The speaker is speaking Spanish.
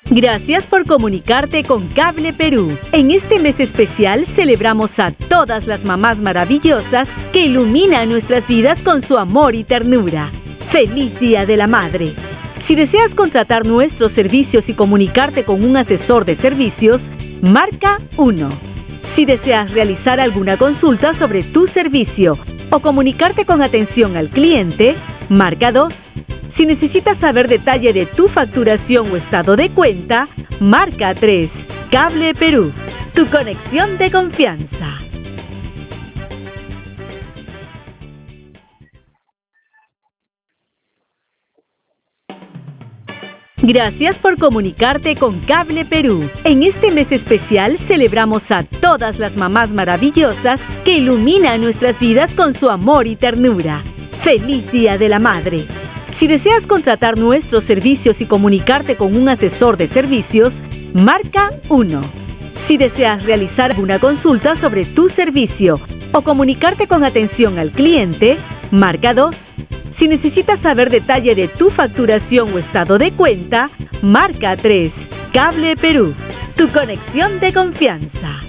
Gracias por comunicarte con Cable Perú. En este mes especial celebramos a todas las mamás maravillosas que iluminan nuestras vidas con su amor y ternura. ¡Feliz Día de la Madre! Si deseas contratar nuestros servicios y comunicarte con un asesor de servicios, marca 1. Si deseas realizar alguna consulta sobre tu servicio o comunicarte con atención al cliente, marca 2. Si necesitas saber detalle de tu facturación o estado de cuenta, marca 3. Cable Perú, tu conexión de confianza. Gracias por comunicarte con Cable Perú. En este mes especial celebramos a todas las mamás maravillosas que iluminan nuestras vidas con su amor y ternura. ¡Feliz Día de la Madre! Si deseas contratar nuestros servicios y comunicarte con un asesor de servicios, marca 1. Si deseas realizar alguna consulta sobre tu servicio o comunicarte con atención al cliente, marca 2. Si necesitas saber detalle de tu facturación o estado de cuenta, marca 3. Cable Perú, tu conexión de confianza.